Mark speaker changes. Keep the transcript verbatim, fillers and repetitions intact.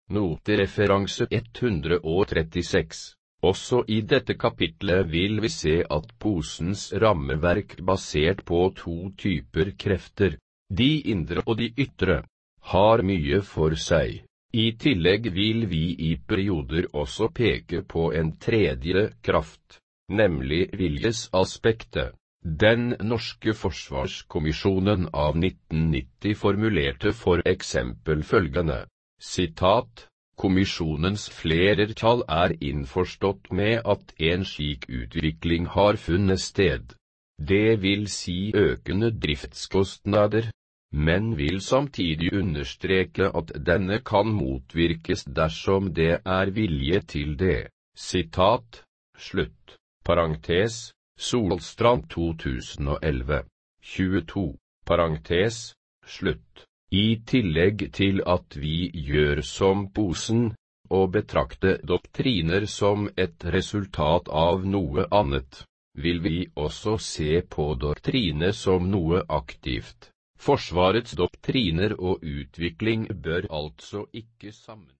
Speaker 1: Notereferanse ett hundre trettiseks. Også i dette kapitlet vil vi se at posens rammeverk basert på to typer krefter, de indre og de ytre, har mye for seg. I tillegg vil vi i perioder også peke på en tredje kraft, nemlig viljesaspektet. Den norske forsvarskommisjonen av nitten nitti formulerte for eksempel følgende, sitat, «Kommisjonens flertall er innforstått med at en slik utvikling har funnet sted. Det vil si økende driftskostnader, men vil samtidig understreke at denne kan motvirkes dersom det er vilje til det.» Sitat, slutt. Parentes, Solstrand to tusen og elleve, tjueto, parentes, slutt. I tillegg til at vi gjør som posen, og betrakte doktriner som et resultat av noe annet, vil vi også se på doktriner som noe aktivt. Forsvarets doktriner og utvikling bør altså ikke sammen.